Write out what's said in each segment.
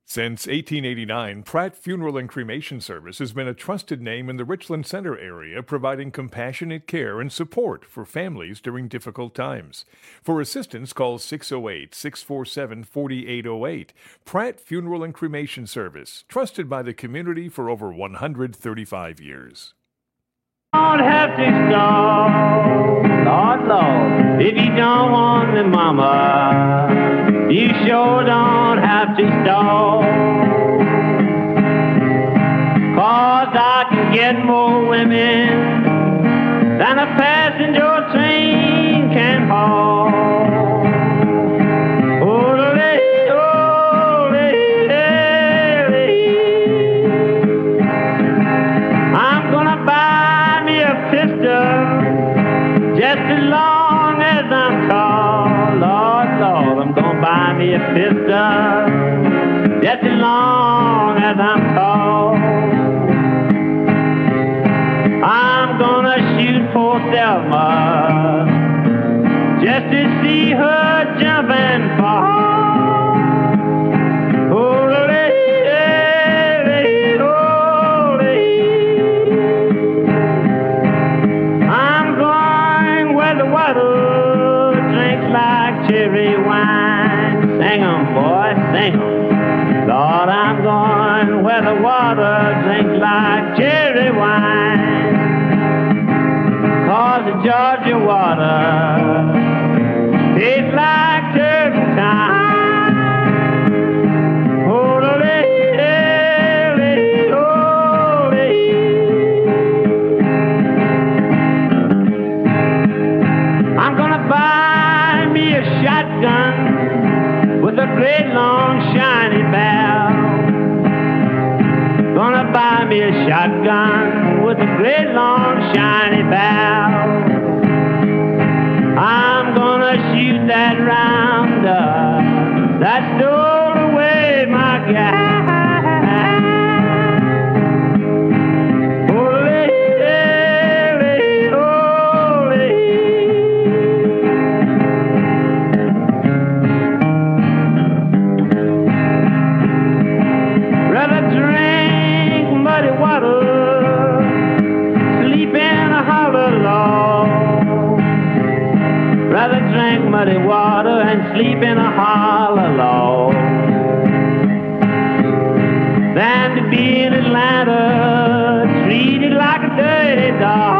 Since 1889, Pratt Funeral and Cremation Service has been a trusted name in the Richland Center area, providing compassionate care and support for families during difficult times. For assistance, call 608-647-4808. Pratt Funeral and Cremation Service, trusted by the community for over 135 years. Don't have to stall, Lord, Lord, if you don't want the mama, you sure don't have to stall. 'Cause I can get more women than a passenger train can haul. I'm gonna buy me a pistol just as long as I'm tall. Lord, Lord, I'm gonna buy me a pistol just as long as I'm tall. I'm gonna shoot for Thelma just to see her jump and fall. I'm going where the water drinks like cherry wine. Sing 'em, boy, sing 'em. Lord, I'm going where the water drinks like cherry wine. 'Cause the Georgia water tastes like turpentine. I'm gonna buy me a shotgun with a great long shiny barrel. Gonna buy me a shotgun with a great long shiny barrel. I'm gonna shoot that rounder that stole away my gal. Rather drink muddy water and sleep in a hollow log than to be in Atlanta treated like a dirty dog.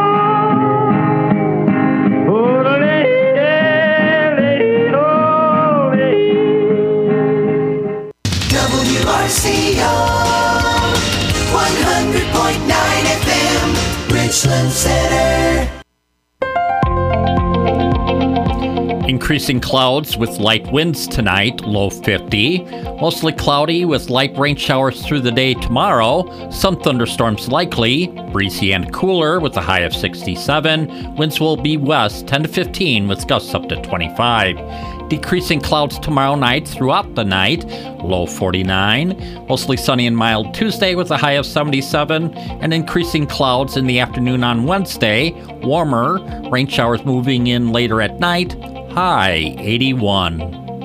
WRCO 100.9 FM, Richland Center. Increasing clouds with light winds tonight, low 50. Mostly cloudy with light rain showers through the day tomorrow. Some thunderstorms likely. Breezy and cooler with a high of 67. Winds will be west 10 to 15 with gusts up to 25. Decreasing clouds tomorrow night throughout the night, low 49. Mostly sunny and mild Tuesday with a high of 77. And increasing clouds in the afternoon on Wednesday, warmer. Rain showers moving in later at night. High 81.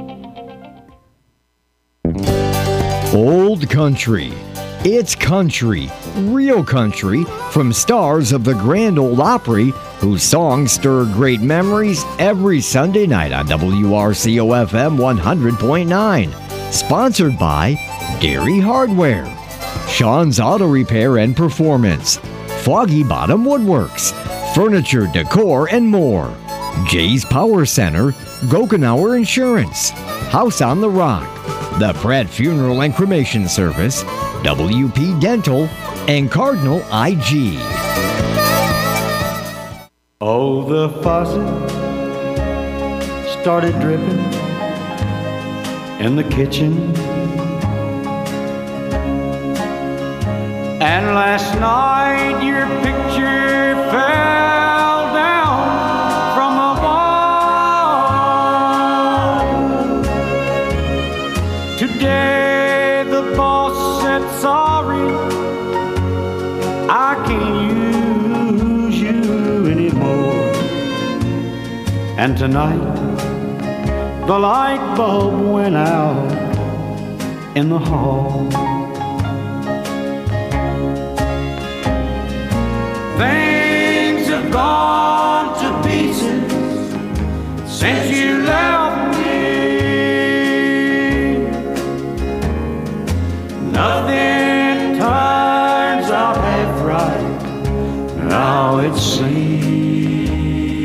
Old Country. It's country, real country, from stars of the Grand Ole Opry, whose songs stir great memories every Sunday night on WRCO FM 100.9. Sponsored by Dairy Hardware, Sean's Auto Repair and Performance, Foggy Bottom Woodworks, Furniture, Decor, and more. Jay's Power Center, Gokenauer Insurance, House on the Rock, the Pratt Funeral and Cremation Service, WP Dental, and Cardinal IG. Oh, the faucet started dripping in the kitchen, and last night your picture fell down from the wall. Today the boss said sorry, I can't use you anymore. And tonight the light bulb went out in the hall. Things have gone to pieces since you left me. Nothing turns out half right, now it seems.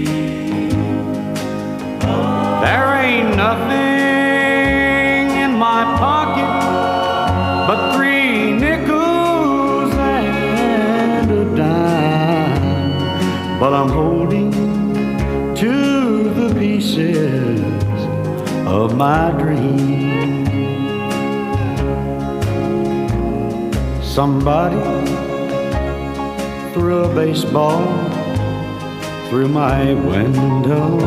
There ain't nothing in my pocket but 3 nickels and a dime, but I'm holding to the pieces of my dream. Somebody threw a baseball through my window,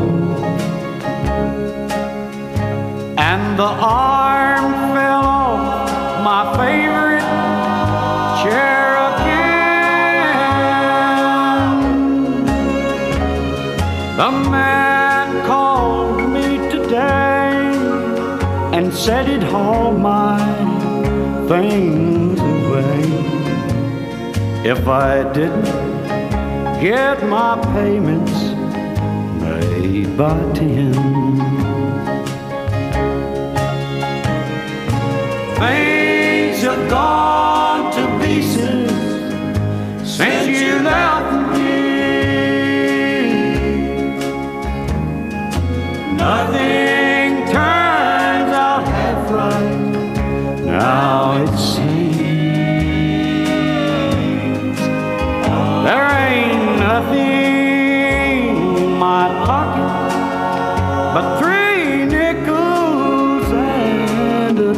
and the arm fell off my favorite chair again. The man called me today and said he'd haul my things away if I didn't get my payments made by 10. Things have gone to pieces since you left me. Nothing turns out half right, now it seems. There ain't nothing in my pocket but 3 nickels and a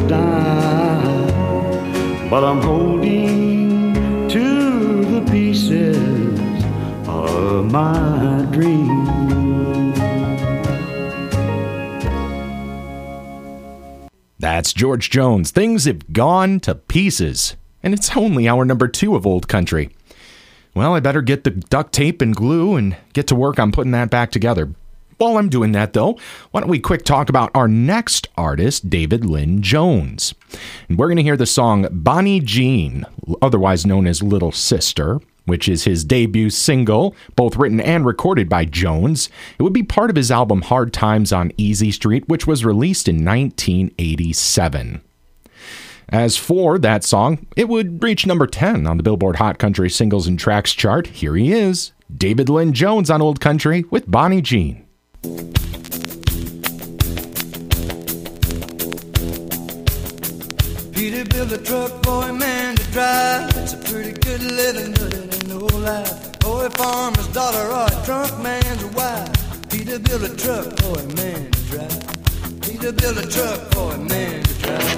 dime, but I'm holding to the pieces of my dream. That's George Jones. Things have gone to pieces. And it's only hour number 2 of Old Country. Well, I better get the duct tape and glue and get to work on putting that back together. While I'm doing that, though, why don't we quick talk about our next artist, David Lynn Jones. And we're going to hear the song Bonnie Jean, otherwise known as Little Sister, which is his debut single, both written and recorded by Jones. It would be part of his album Hard Times on Easy Street, which was released in 1987. As for that song, it would reach number 10 on the Billboard Hot Country Singles and Tracks chart. Here he is, David Lynn Jones on Old Country with Bonnie Jean. Peter built a truck for a man to drive. It's a pretty good living, but it ain't no life. Or a farmer's daughter or a drunk man's wife. Peter built a truck for a man to drive. Peter built a truck for a man to drive.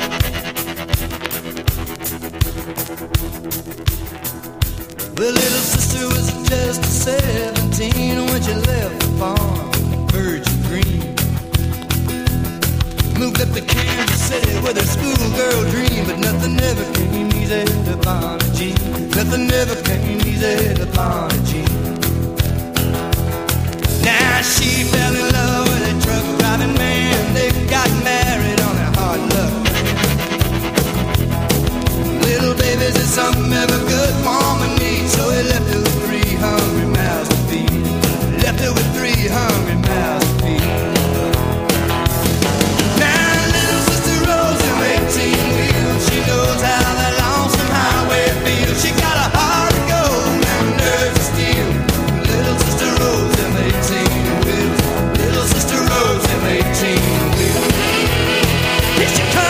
Well, little sister was just 17 when she left the farm in Virgin Green. Moved up to Kansas City with her schoolgirl dream, but nothing ever came easy to Bonnie Jean. Nothing ever came easy to Bonnie Jean. Now she fell in love with a truck driving man. They got married on a hard luck. Little babies is something ever good mama needs, so he left her with 3 hungry mouths to feed. Left her with 3 hungry mouths to feed. She knows how that lonesome highway feels. She got a heart of gold and nerves of steel. Little sister Rose, M18 wheels. Little sister Rose, M18 wheels. Here she comes.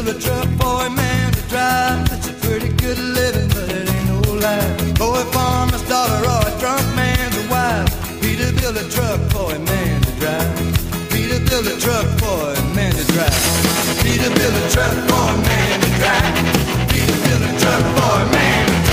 build a truck for a man to drive. It's a pretty good living, but it ain't no life. Boy farmer's daughter or a drunk man's wife. Peter build a truck for a man to drive. Peter build a truck for a man to drive. Peter build a truck for a man to drive. Peter build a truck for a man to drive.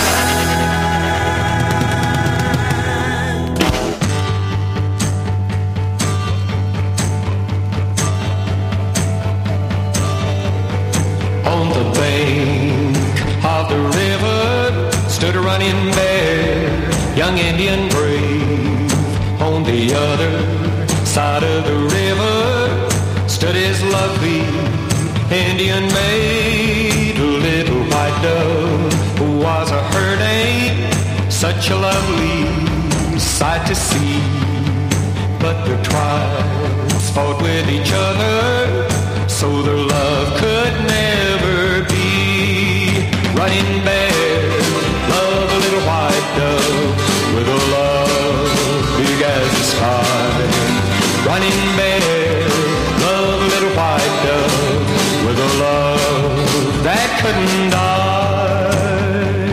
On the bank of the river stood a running bear, young Indian brave. On the other side of the river stood his lovely Indian maid, a little white dove who was a herding, such a lovely sight to see. But their tribes fought with each other, so their love could never be. Running bear, love a little white dove with a love big as the sky. Running bear, love a little white dove with a love that couldn't die.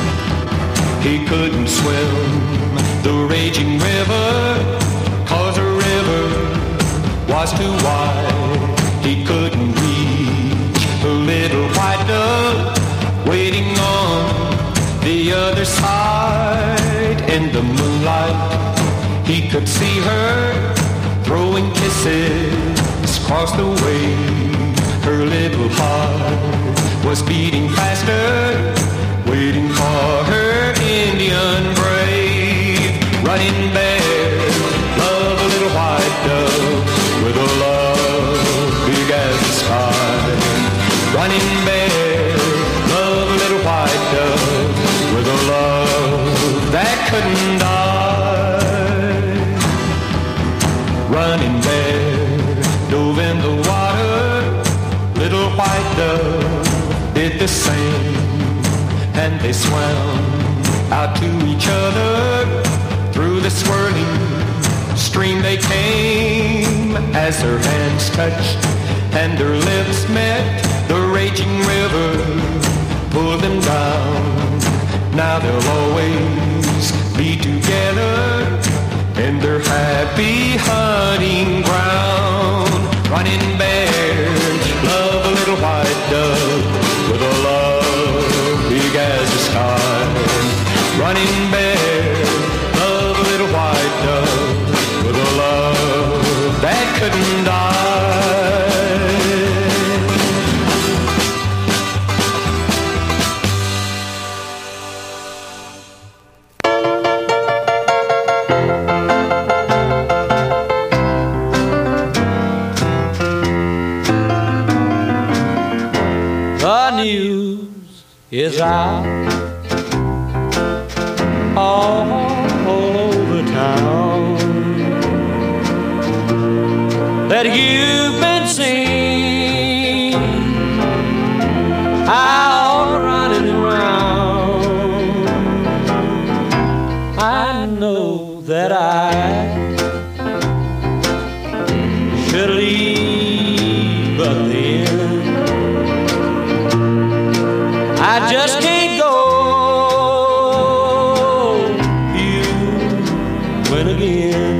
He couldn't swim the raging river, 'cause the river was too wide. He couldn't reach the little white dove waiting on the other side. In the moonlight he could see her throwing kisses across the way. Her little heart was beating faster, waiting for her Indian brave. Running bear, love a little white dove with a love big as the sky. Running bear, love a little white dove with a love that couldn't die. Running bear dove in the water, little white dove did the same, and they swam out to each other. Through the swirling stream they came, as their hands touched and their lips met. The raging river pulled them down. Now they'll always be together in their happy hunting ground. Running bear, love a little white dove with a love big as the sky. Running bear, love a little white dove with a love that couldn't die. The news is out all over town that you've been seen out running around. I know that I should leave, but then I just can't go. You win again.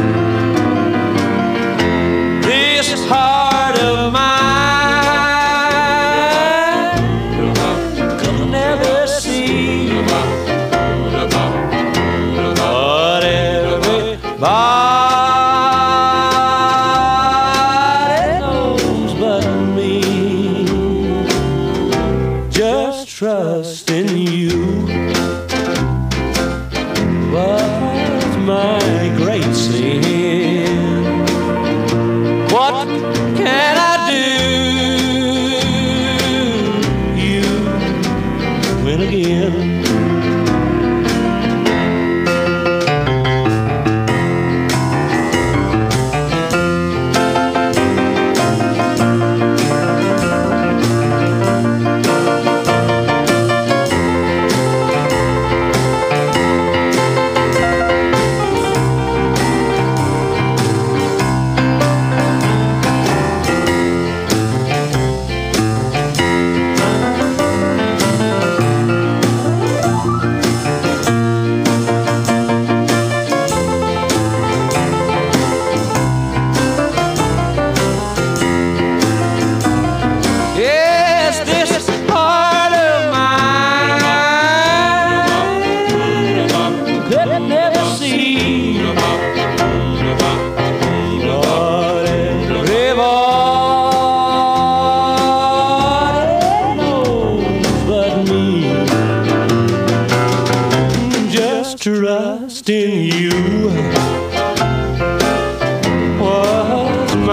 This heart of mine could never see what everybody knows but me. Just trust in you was my great sin. What can I do? You win again.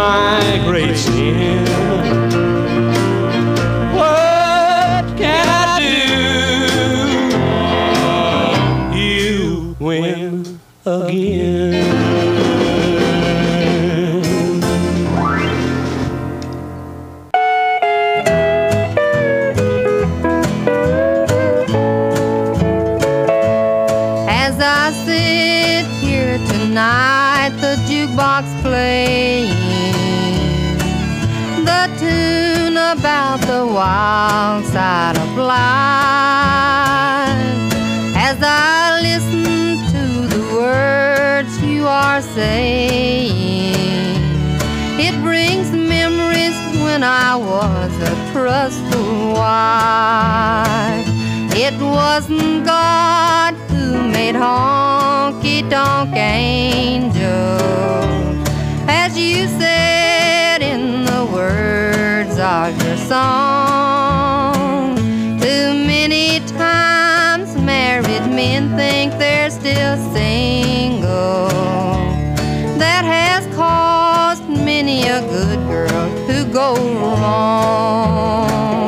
my great sin. What can I do? You win again. As I sit here tonight, the jukebox playing the tune about the wild side of life. As I listen to the words you are saying, it brings memories when I was a trustful wife. It wasn't God who made honky-tonk angels, as you said in the words of your song. Too many times married men think they're still single. That has caused many a good girl to go wrong.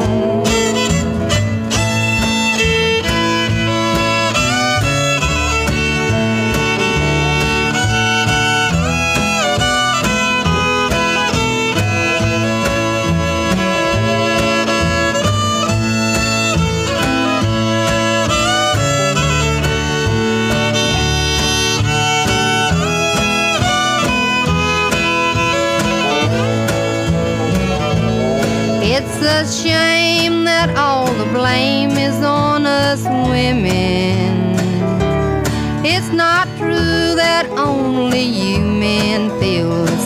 It's a shame that all the blame is on us women. It's not true that only you men feel the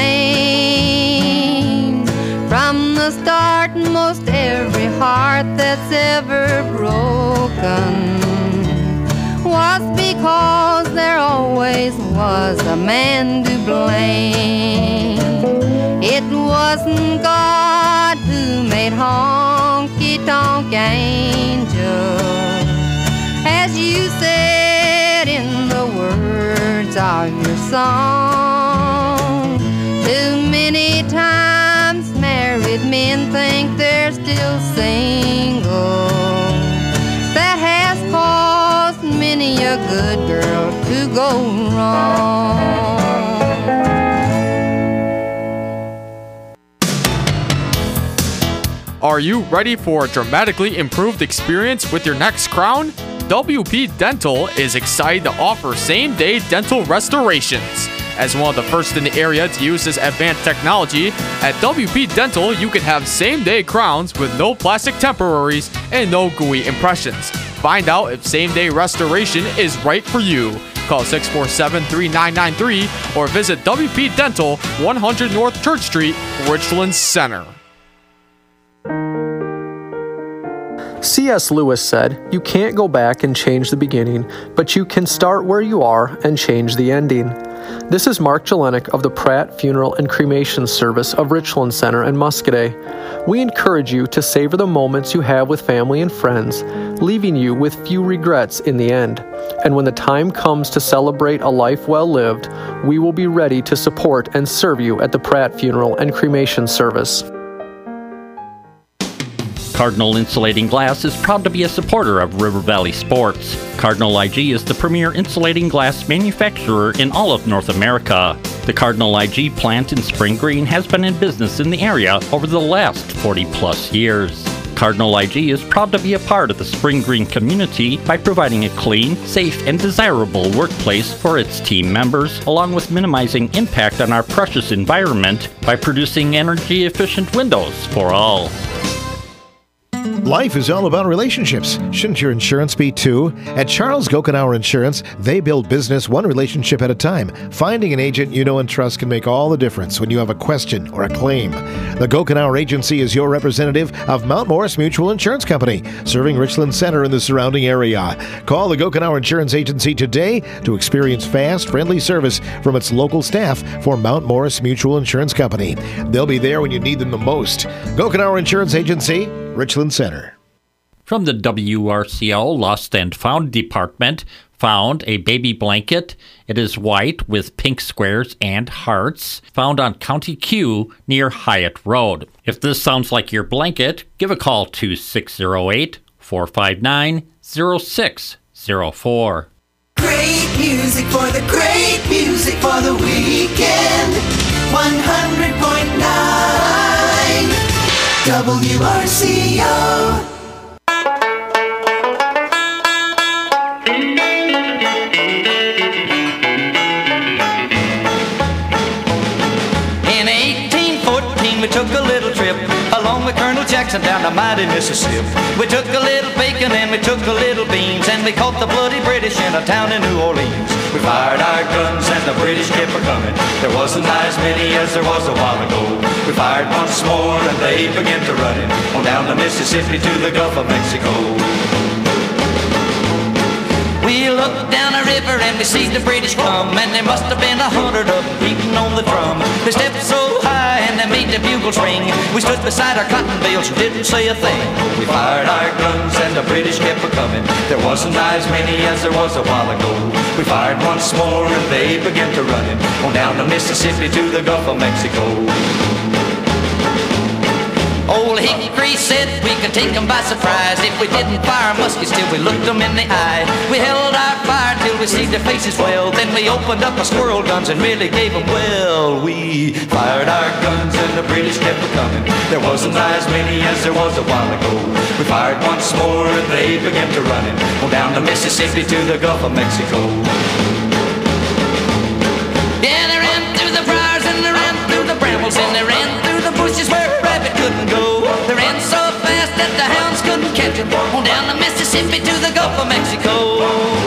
same. From the start, most every heart that's ever broken was because there always was a man to blame. It wasn't God who made honky-tonk angels, as you said in the words of your song. Too many times married men think they're still single. That has caused many a good girl to go wrong. Are you ready for a dramatically improved experience with your next crown? WP Dental is excited to offer same-day dental restorations. As one of the first in the area to use this advanced technology, at WP Dental you can have same-day crowns with no plastic temporaries and no gooey impressions. Find out if same-day restoration is right for you. Call 647-3993 or visit WP Dental, 100 North Church Street, Richland Center. C.S. Lewis said, "You can't go back and change the beginning, but you can start where you are and change the ending." This is Mark Jelinek of the Pratt Funeral and Cremation Service of Richland Center in Muscoda. We encourage you to savor the moments you have with family and friends, leaving you with few regrets in the end. And when the time comes to celebrate a life well lived, we will be ready to support and serve you at the Pratt Funeral and Cremation Service. Cardinal Insulating Glass is proud to be a supporter of River Valley Sports. Cardinal IG is the premier insulating glass manufacturer in all of North America. The Cardinal IG plant in Spring Green has been in business in the area over the last 40-plus years. Cardinal IG is proud to be a part of the Spring Green community by providing a clean, safe, and desirable workplace for its team members, along with minimizing impact on our precious environment by producing energy-efficient windows for all. Life is all about relationships. Shouldn't your insurance be too? At Charles Gokenauer Insurance, they build business one relationship at a time. Finding an agent you know and trust can make all the difference when you have a question or a claim. The Gokenauer Agency is your representative of Mount Morris Mutual Insurance Company, serving Richland Center and the surrounding area. Call the Gokenauer Insurance Agency today to experience fast, friendly service from its local staff for Mount Morris Mutual Insurance Company. They'll be there when you need them the most. Gokenauer Insurance Agency, Richland Center. From the WRCO Lost and Found Department, found a baby blanket. It is white with pink squares and hearts, found on County Q near Hyatt Road. If this sounds like your blanket, give a call to 608-459-0604. Great music for the great music for the weekend. 100.9 WRCO. We took a little trip along with Colonel Jackson down the mighty Mississippi. We took a little bacon and we took a little beans, and we caught the bloody British in a town in New Orleans. We fired our guns and the British kept a-coming. There wasn't as many as there was a while ago. We fired once more and they began to running on down the Mississippi to the Gulf of Mexico. We looked down the river and we see the British come, and there must have been 100 of them beating on the drum. They stepped so high and they made the bugles ring. We stood beside our cotton bales and didn't say a thing. We fired our guns and the British kept a-coming. There wasn't as many as there was a while ago. We fired once more and they began to running on down the Mississippi to the Gulf of Mexico. Old Hickory said we could take them by surprise if we didn't fire muskets till we looked them in the eye. We held our fire till we see their faces well. Then we opened up our squirrel guns and really gave them well. We fired our guns and the British kept a-coming. There wasn't as many as there was a while ago. We fired once more and they began to running on down the Mississippi to the Gulf of Mexico. Yeah, they ran through the briars and they ran through the brambles and they ran through the bushes where a rabbit couldn't go. They ran so fast that the hounds couldn't catch them on down the Mississippi to the Gulf of Mexico.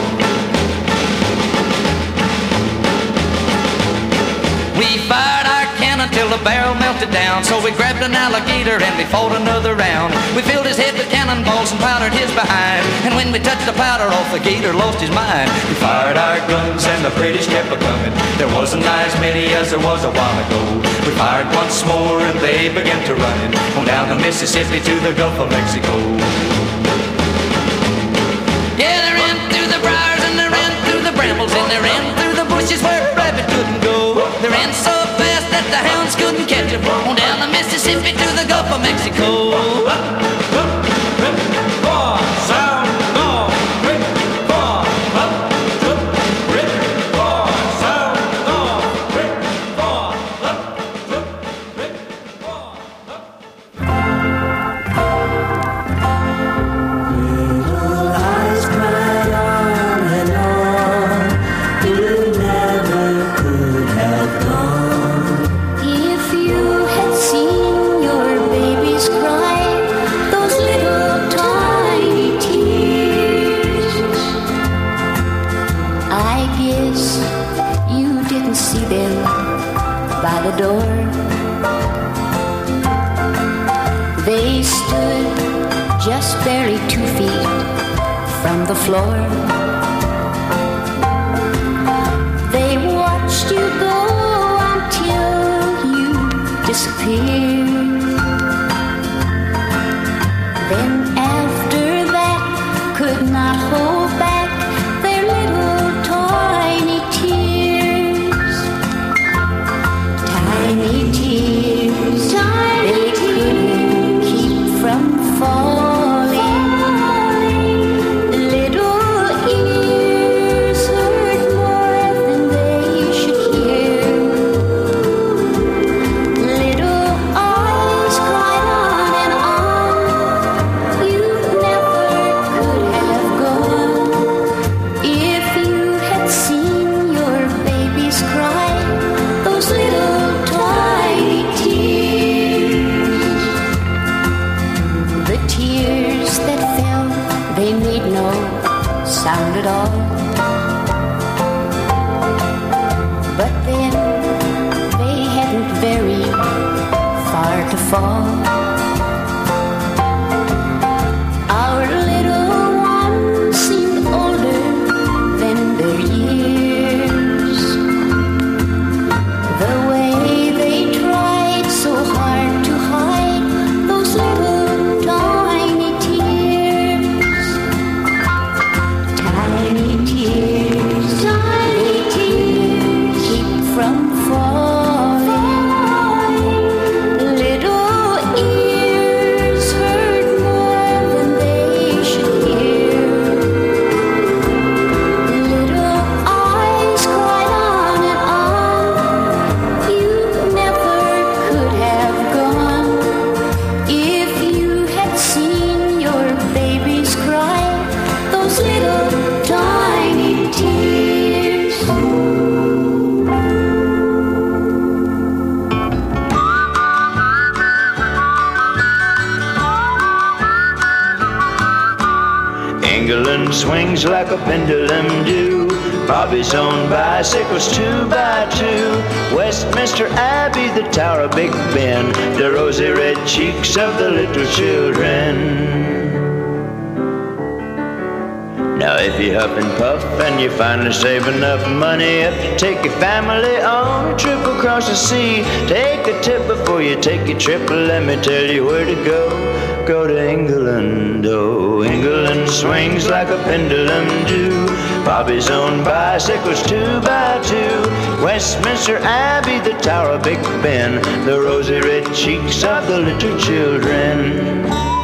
We fired our cannon till the barrel melted down, so we grabbed an alligator and we fought another round. We filled his head with cannonballs and powdered his behind, and when we touched the powder off, the gator lost his mind. We fired our guns and the British kept a-coming. There wasn't as many as there was a while ago. We fired once more and they began to running on down the Mississippi to the Gulf of Mexico. Yeah, they ran through the briars and they ran through the brambles and they ran through the bushes where a rabbit couldn't go. They ran so fast that the hounds couldn't catch them on down the Mississippi to the Gulf of Mexico. They stood just barely 2 feet from the floor. They watched you go until you disappeared. Then after that could not hold back their little tiny tears. Tiny tears, they couldn't keep from falling. Little ears heard more than they should hear. Little eyes cried on and on. You never could have gone if you had seen your babies cry those little tiny tears. The tears that fell, they made no sound at all. But then they hadn't very far to fall. Our little ones seemed older than their years. The way they tried so hard to hide those little tiny tears. England swings like a pendulum do. Bobby's own bicycles 2x2. Westminster Abbey, the Tower of Big Ben, the rosy red cheeks of the little children. Now if you huff and puff and you finally save enough money up to take your family on a trip across the sea, take a tip before you take your trip. Let me tell you where to go. Go to England, oh, England swings like a pendulum do. Bobby's own bicycles 2x2. Westminster Abbey, the Tower of Big Ben, the rosy red cheeks of the little children.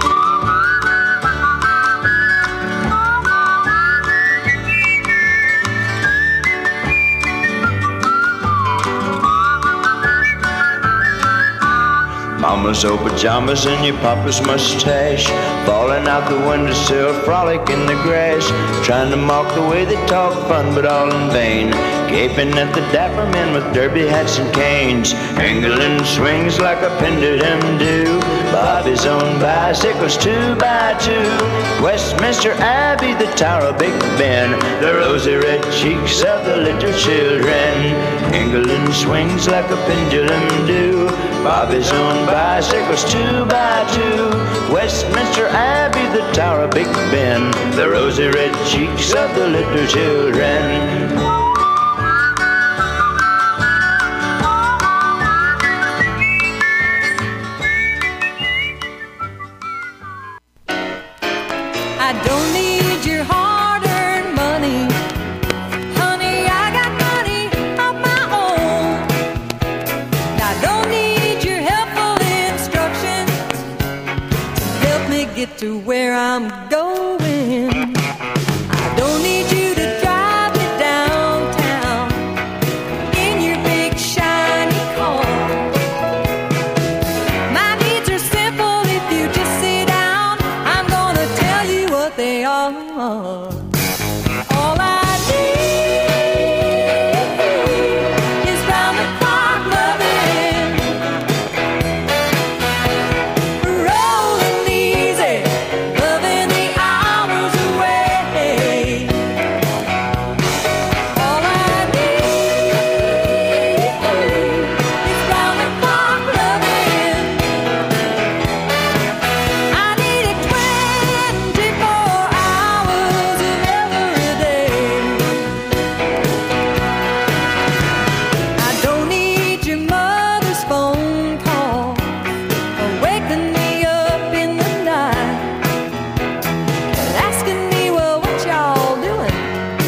Mama's old pajamas and your papa's mustache, falling out the windowsill, frolic in the grass, trying to mock the way they talk fun, but all in vain, gaping at the dapper men with derby hats and canes. England swings like a pendulum do. Bobby's own bicycles 2x2. Westminster Abbey, the Tower of Big Ben, the rosy red cheeks of the little children. England swings like a pendulum do. Bobby's own bicycles 2x2. Westminster Abbey, the Tower of Big Ben, the rosy red cheeks of the little children. I don't need your hard-earned money, honey, I got money of my own. I don't need your helpful instructions to help me get to where I'm going. I don't need you to drive me downtown in your big shiny car. My needs are simple if you just sit down. I'm gonna tell you what they are. All I need is round-the-clock loving, rolling easy, loving the hours away. All I need is round-the-clock loving. I need it 24 hours of every day. I don't need your mother's phone call or waking me up in the night, asking me, well, what y'all doing?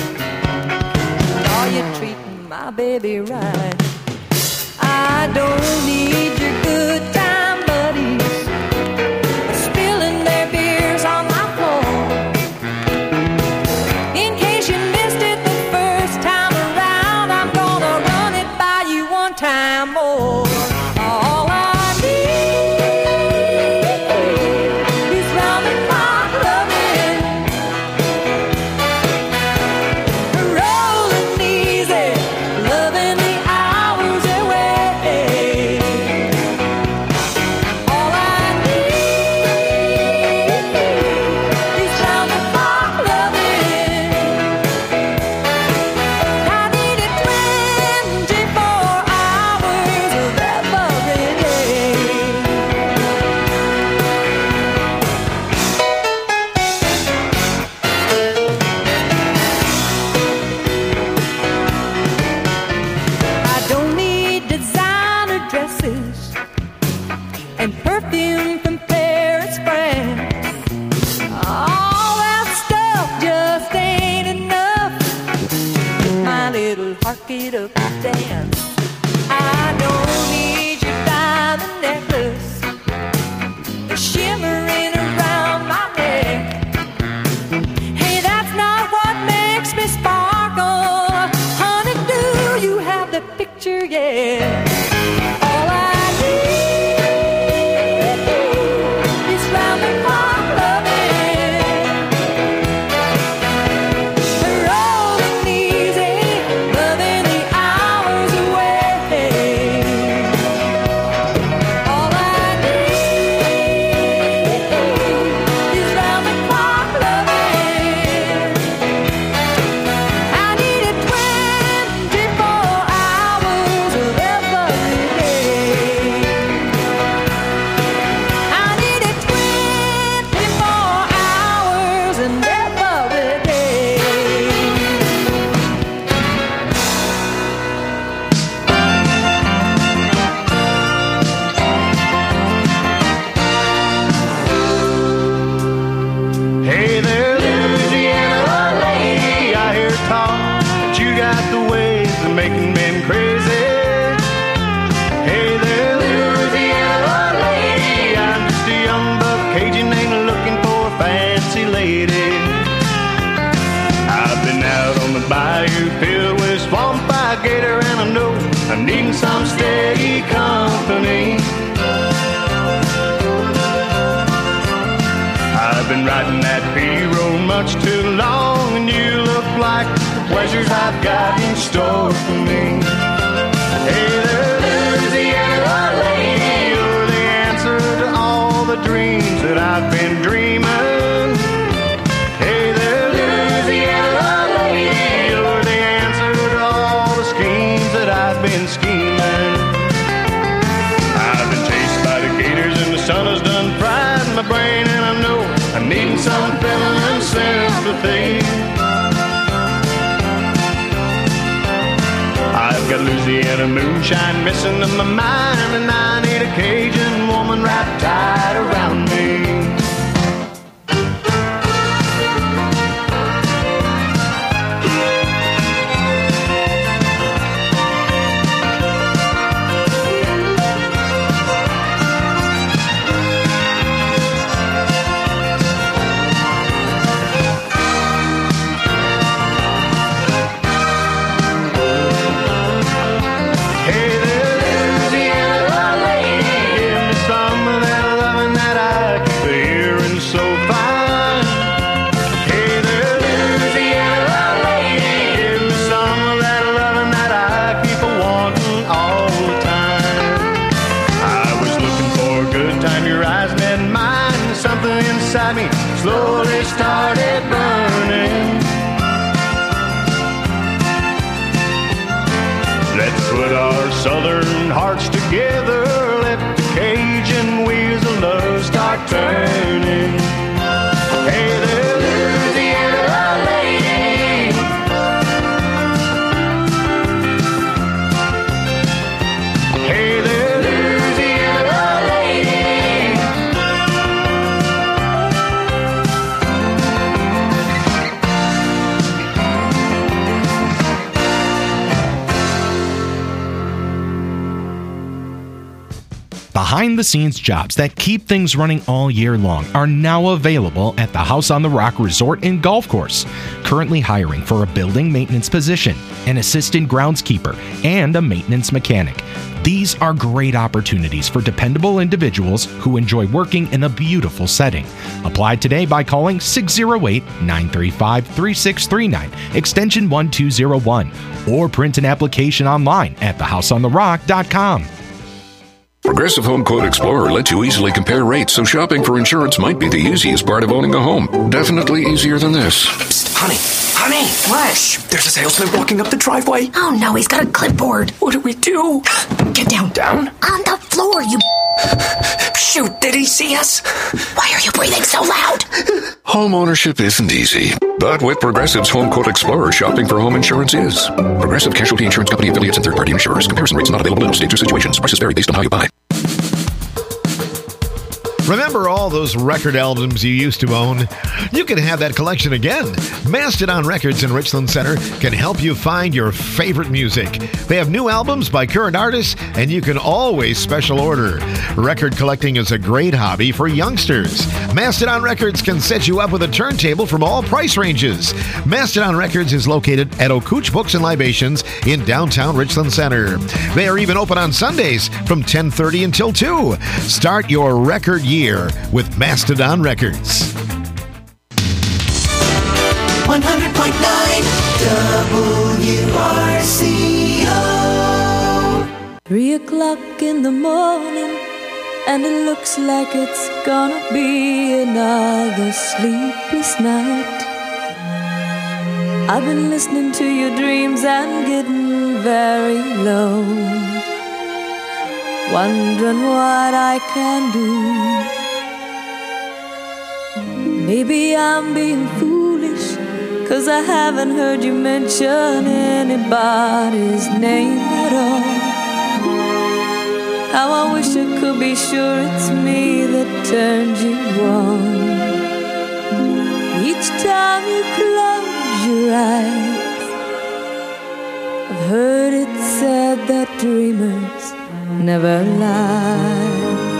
Are you treating my baby right? I don't need your good time buddies spilling their beers on my floor. In case you missed it the first time around, I'm gonna run it by you one time more. All I need is round-the-clock loving, rolling easy, loving the hours away. All I need is round-the-clock loving. I need it 24 hours of every day. I don't need designer dresses and perfume from Paris, France. All that stuff just ain't enough. My little heart get up and dance. I don't need your diamond necklace shimmering around my neck. Hey, that's not what makes me sparkle. Honey, do you have the picture yet? All I need is round-the-clock loving, rolling easy, loving the hours away. riding that P road much too long, and you look like the pleasures I've got in store for me. Hey there, Louisiana lady, you're the answer to all the dreams that I've been dreaming. Hey there, Louisiana lady, you're the answer to all the schemes that I've been scheming. I've been chased by the gators and the sun has done fried my brain, and I know I'm needing some feminine sympathy. I've got Louisiana moonshine missing in my mind, and I need a Cajun woman wrapped tight around me. Inside me slowly started burning. Let's put our southern hearts together, let the Cajun wheels of love start turning. Hey there, Louisiana lady, hey there, Louisiana lady. Behind-the-scenes jobs that keep things running all year long are now available at the House on the Rock Resort and Golf Course. Currently hiring for a building maintenance position, an assistant groundskeeper, and a maintenance mechanic. These are great opportunities for dependable individuals who enjoy working in a beautiful setting. Apply today by calling 608-935-3639, extension 1201, or print an application online at thehouseontherock.com. Progressive Home Quote Explorer lets you easily compare rates, so shopping for insurance might be the easiest part of owning a home. Definitely easier than this. Psst, honey. What? Shh, there's a salesman walking up the driveway. Oh no, he's got a clipboard. What do we do? Get down. Down? On the floor, you... Shoot, did he see us? Why are you breathing so loud? Home ownership isn't easy, but with Progressive's Home Quote Explorer, shopping for home insurance is. Progressive Casualty Insurance Company affiliates and third-party insurers. Comparison rates not available in all states or situations. Prices vary based on how you buy. Remember all those record albums you used to own? You can have that collection again. Mastodon Records in Richland Center can help you find your favorite music. They have new albums by current artists, and you can always special order. Record collecting is a great hobby for youngsters. Mastodon Records can set you up with a turntable from all price ranges. Mastodon Records is located at O'Cooch Books and Libations in downtown Richland Center. They are even open on Sundays from 10:30 until 2. Start your record year with Mastodon Records. 100.9 WRCO. 3 o'clock in the morning, and it looks like it's gonna be another sleepless night. I've been listening to your dreams and getting very low, wondering what I can do. Maybe I'm being foolish, 'cause I haven't heard you mention anybody's name at all. How I wish I could be sure it's me that turned you on. Each time you close your eyes, I've heard it said that dreamers never lie.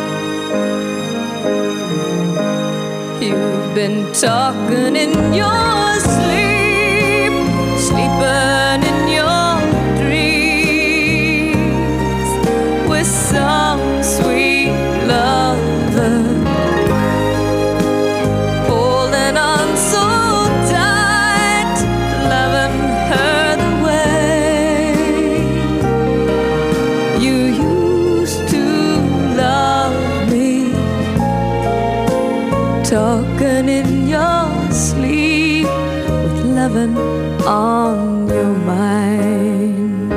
You've been talking in your sleep, sleeping in your dreams with some sweet lover. All talking in your sleep with loving on your mind.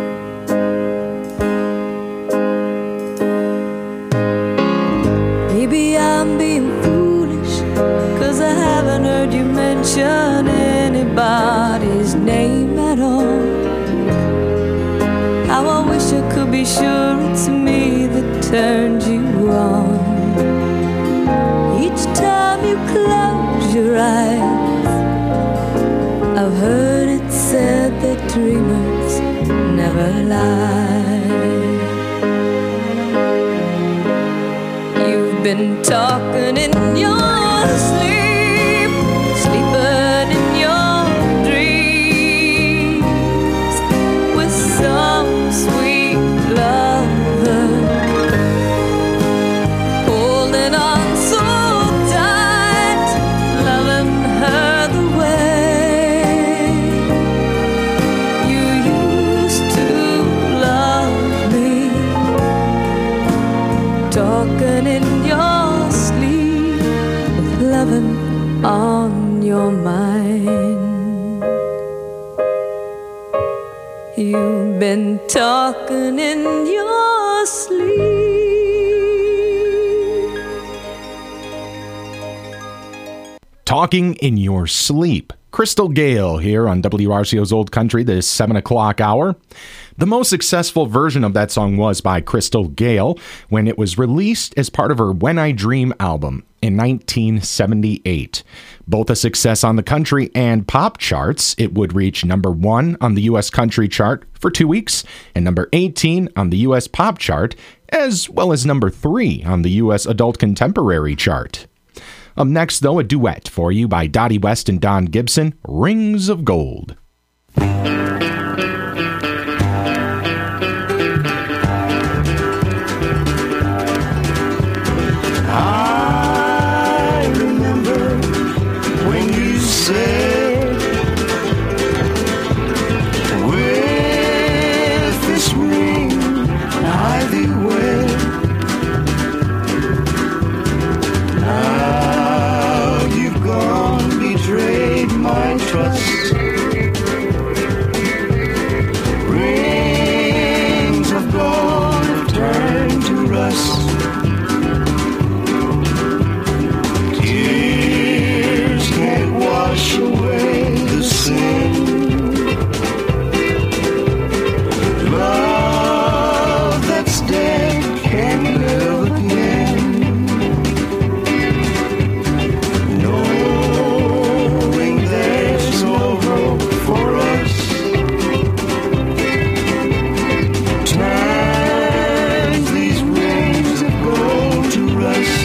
Maybe I'm being foolish, 'cause I haven't heard you mention anybody's name at all. How I wish I could be sure it's me that turned you on. Each time you close your eyes, I've heard it said that dreamers never lie. You've been talking in your sleep, sleeping in your dreams with some sweet lover, holding on so tight, loving her the way you used to love me, talking in your sleep with loving on your mind. You've been talking in your sleep. Talking in Your Sleep. Crystal Gale here on WRCO's Old Country, this 7 o'clock hour. The most successful version of that song was by Crystal Gale when it was released as part of her When I Dream album in 1978. Both a success on the country and pop charts, it would reach number 1 on the U.S. country chart for 2 weeks and number 18 on the U.S. pop chart, as well as number 3 on the U.S. adult contemporary chart. Up next, though, a duet for you by Dottie West and Don Gibson, Rings of Gold. I remember when you said, with this ring I thee wed. Now you've gone, betrayed my trust. Rings of gold have turned to rust. Wash away the sin. Love that's dead can live again. Knowing there's no hope for us. Turns these rings of gold to rust.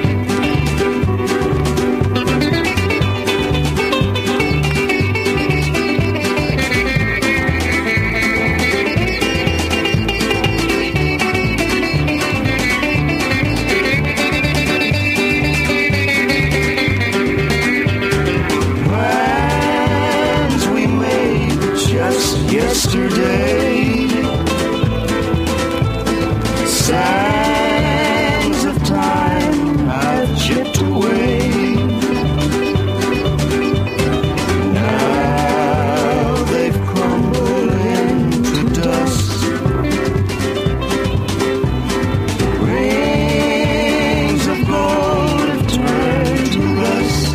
Yesterday, sands of time have chipped away. Now they've crumbled into dust. Rings of gold have turned to rust.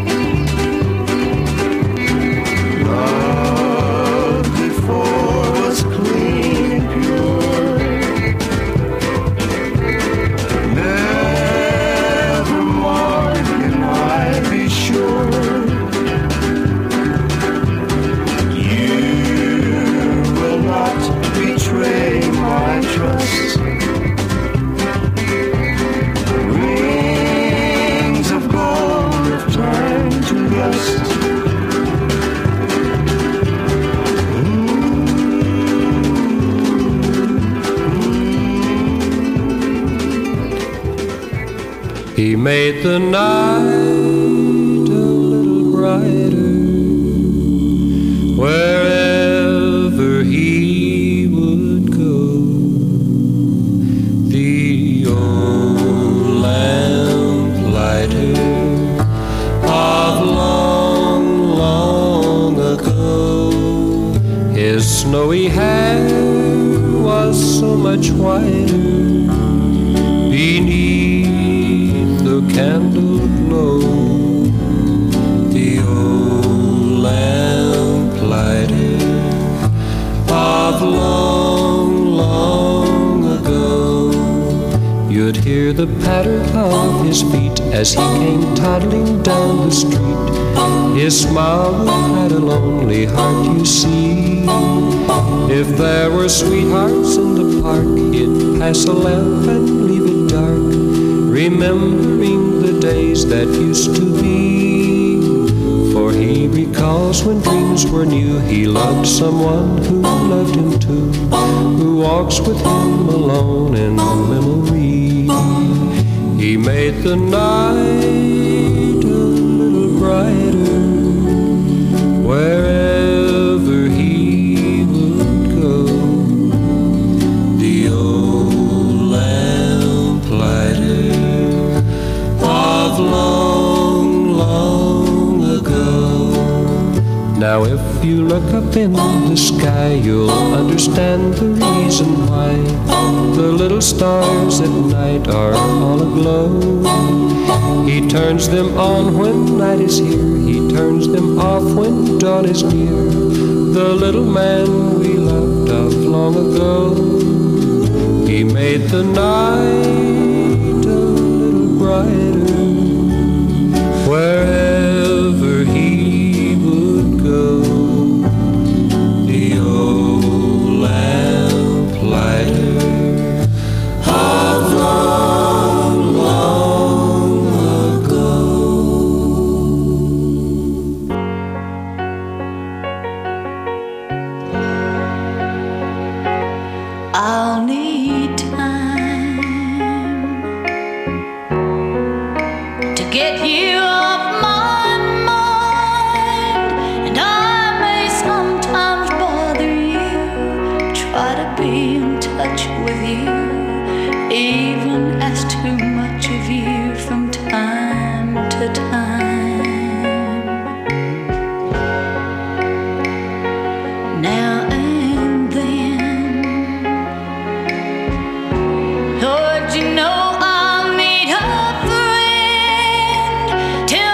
Was clean and pure. Nevermore can I be sure you will not betray my trust. Rings of gold have turned to rust. He made the night a little brighter wherever he would go. The old lamp lighter Snowy hair was so much whiter beneath the candle glow. The old lamplighter of long, long ago. You'd hear the patter of his feet as he came toddling down the street. His smile would hide a lonely heart, you see. If there were sweethearts in the park, he'd pass a lamp and leave it dark, remembering the days that used to be. For he recalls when dreams were new, he loved someone who loved him too, who walks with him alone in memory. He made the night a little brighter wherever he would go. The old lamplighter of long, long ago. Now if you look up in the sky, you'll understand the reason why the little stars at night are all aglow. He turns them on when night is here, he turns them off when dawn is near. The little man we loved of long ago, he made the night a little brighter wherever he would go. The old lamplighter of long, long ago. I'll need time to get you off my mind, and I may sometimes bother you, try to be in touch with you, even ask too much of you from time to time. Now and then, Lord, you know I'll need a friend till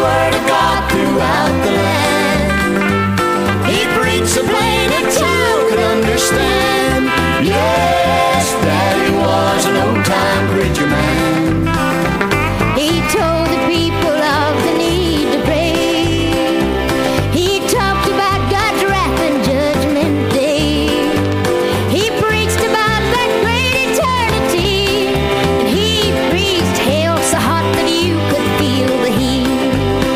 word of God throughout the land. He preached so plain a child could understand. Yes, Daddy was an old-time preacher man. He told the people of the need to pray. He talked about God's wrath and judgment day. He preached about that great eternity. And he preached hell so hot that you could feel the heat.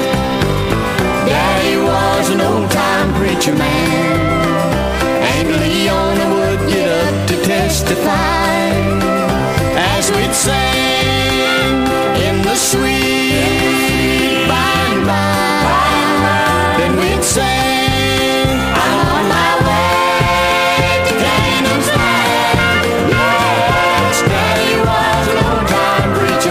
Daddy was an old-time preacher man. And Leona would get up to testify as we'd sing in the sweet by and by. Then we'd sing, I'm on my way to Canaan's land. Yes, Daddy was an old-time preacher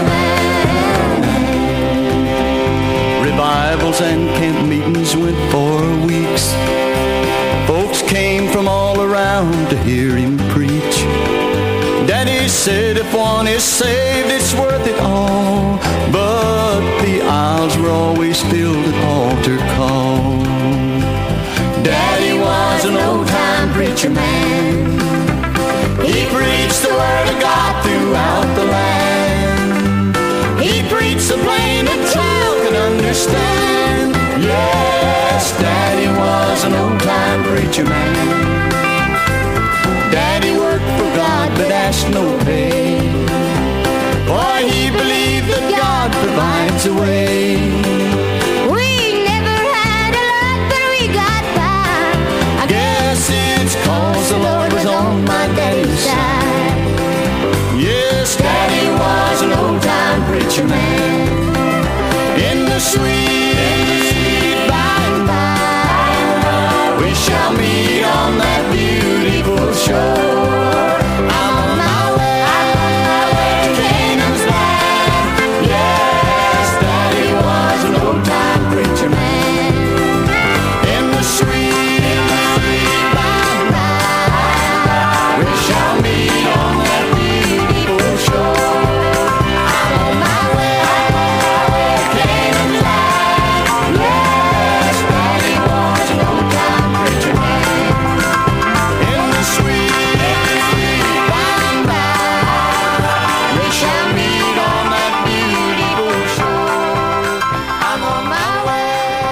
man. Revivals and camp meetings went for weeks. Folks came from all around to hear him preach. Daddy said if one is saved, it's worth it all. But the aisles were always filled at altar call. Daddy was an old-time preacher man. He preached the word of God throughout the land. He preached so plain a child could understand. Yes, Daddy was an old-time preacher man. Daddy worked for God but asked no pay. For he believed that God provides a way. We never had a lot, but we got by. I guess it's 'cause the Lord was on my daddy's side. Yes, Daddy was an old-time preacher man. In the sweet by and by, we shall meet on that beautiful shore. I'm on my way to Canaan's land. Yes, Daddy was an old-time preacher man. In the sweet by and by, we shall meet on that beautiful shore. I'm on my way to Canaan's land. Yes, Daddy was an old-time preacher man. In the sweet by and by, we shall meet on that beautiful shore. I'm on my way.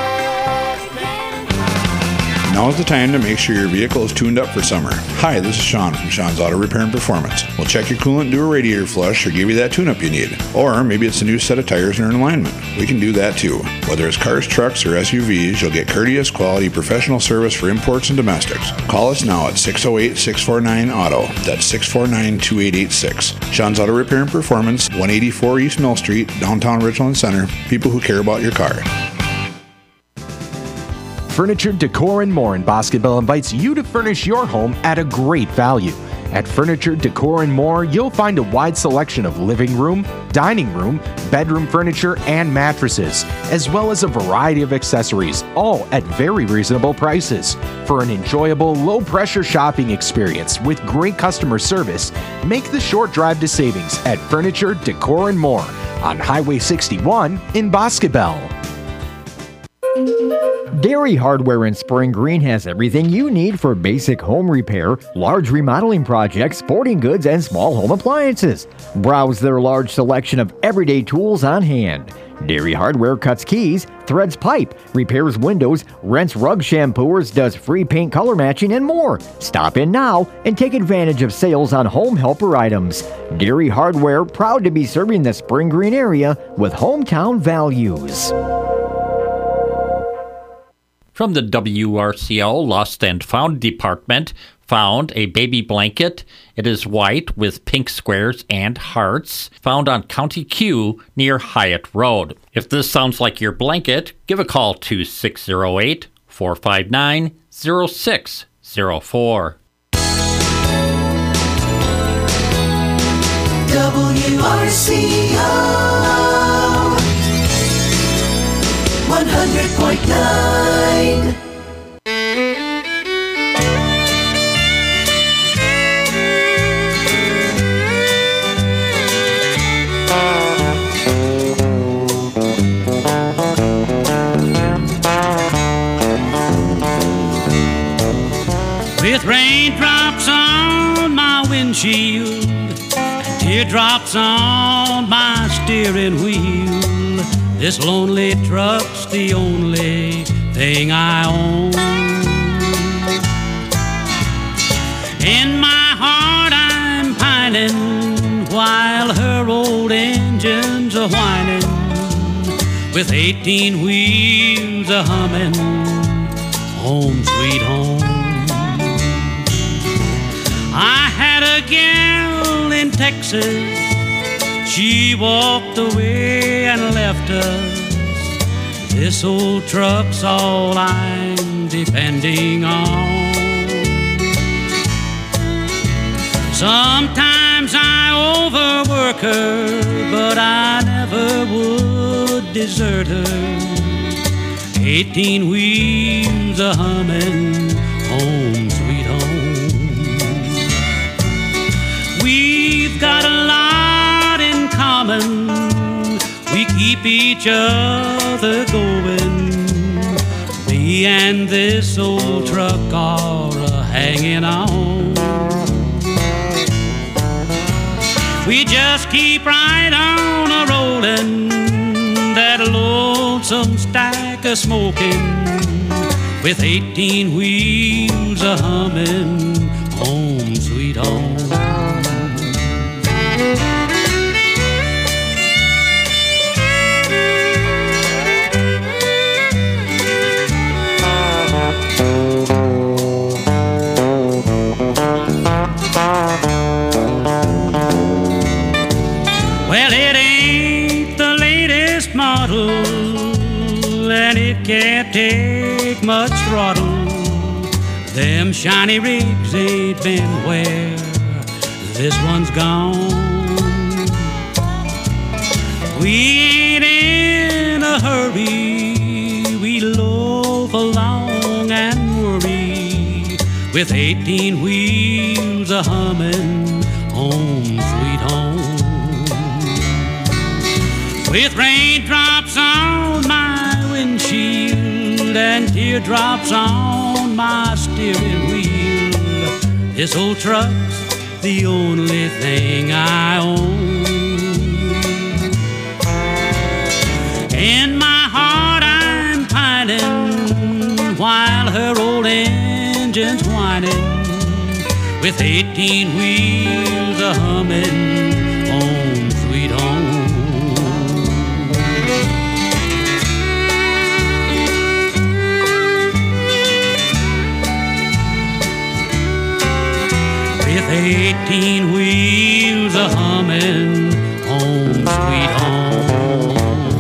Now's the time to make sure your vehicle is tuned up for summer. Hi, this is Sean from Sean's Auto Repair and Performance. We'll check your coolant, do a radiator flush, or give you that tune-up you need. Or maybe it's a new set of tires and an alignment. We can do that too. Whether it's cars, trucks, or SUVs, you'll get courteous, quality, professional service for imports and domestics. Call us now at 608-649-AUTO. That's 649-2886. Sean's Auto Repair and Performance, 184 East Mill Street, downtown Richland Center. People who care about your car. Furniture, Decor, and More in Basketball invites you to furnish your home at a great value. At Furniture, Decor, and More, you'll find a wide selection of living room, dining room, bedroom furniture, and mattresses, as well as a variety of accessories, all at very reasonable prices. For an enjoyable, low-pressure shopping experience with great customer service, make the short drive to savings at Furniture, Decor, and More on Highway 61 in Basketball. Dairy Hardware in Spring Green has everything you need for basic home repair, large remodeling projects, sporting goods, and small home appliances. Browse their large selection of everyday tools on hand. Dairy Hardware cuts keys, threads pipe, repairs windows, rents rug shampooers, does free paint color matching, and more. Stop in now and take advantage of sales on home helper items. Dairy Hardware, proud to be serving the Spring Green area with hometown values. From the WRCO Lost and Found Department, found a baby blanket. It is white with pink squares and hearts, found on County Q near Hyatt Road. If this sounds like your blanket, give a call to 608-459-0604. WRCO 100.9. windshield and teardrops on my steering wheel. This lonely truck's the only thing I own. In my heart I'm pining while her old engine's a whining, with 18 wheels a humming, home sweet home. I had a gal in Texas, she walked away and left us. This old truck's all I'm depending on. Sometimes I overwork her, but I never would desert her. 18 wheels a humming, home sweet home. We've got a lot in common, we keep each other going. Me and this old truck are hanging on. We just keep right on a-rollin', that lonesome stack a smoking, with 18 wheels a humming, home sweet home. Well, it ain't the latest model, and it can't take much throttle. Them shiny rigs ain't been where this one's gone. We ain't in a hurry, we loaf along and worry, with 18 wheels a humming, home sweet home. With raindrops on my windshield and teardrops on my steering wheel, this old truck's the only thing I own. In my heart I'm pining while her old engine's whining, with 18 wheels a humming, home sweet home. With 18 wheels a humming, home sweet home.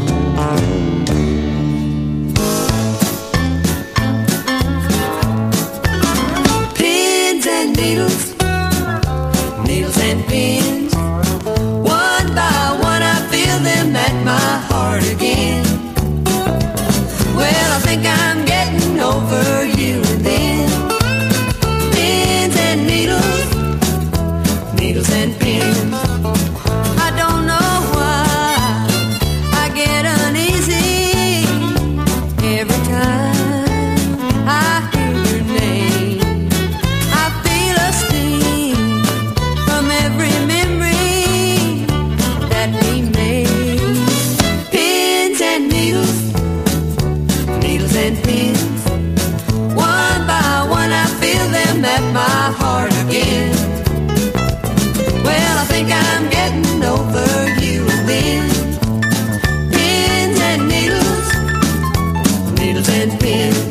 Pins and needles, needles and pins. One by one I feel them at my heart again. Well, I think I'm getting over you and then. Pins and needles, needles and pins. I don't know why I get uneasy every time I hear your name. I feel a sting from every memory that we made. Pins and needles, needles and pins. One by one I feel them at my heart again. Well, I think I'm getting over you then. Pins and needles, needles and pins.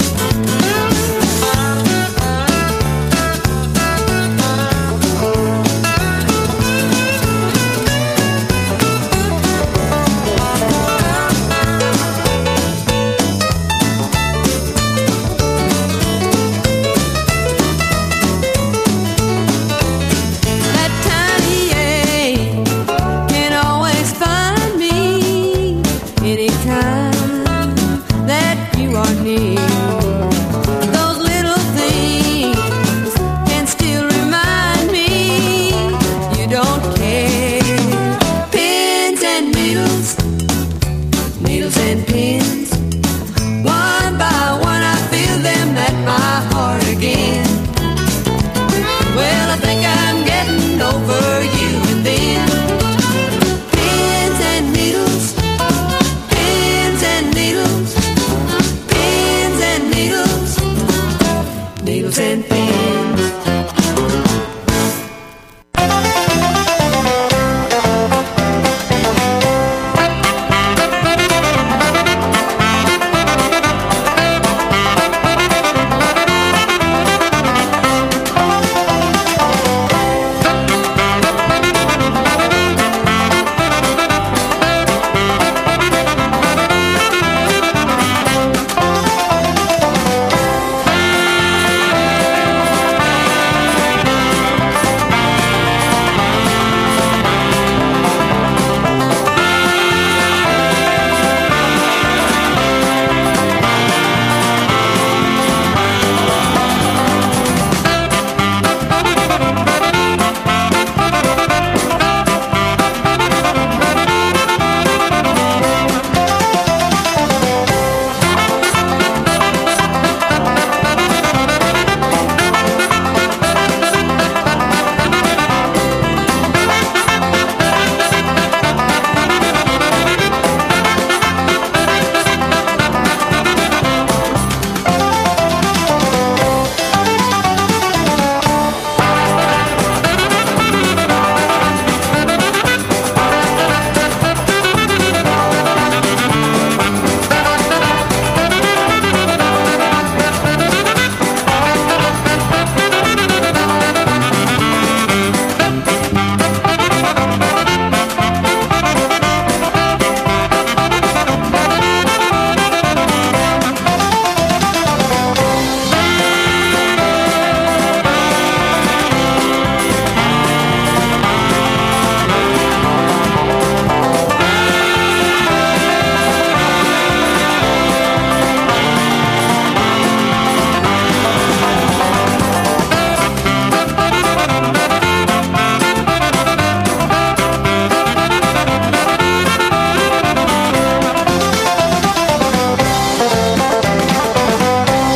That tiny ache can always find me anytime that you are near. Those little things can still remind me you don't care. Pins and needles, needles and pins.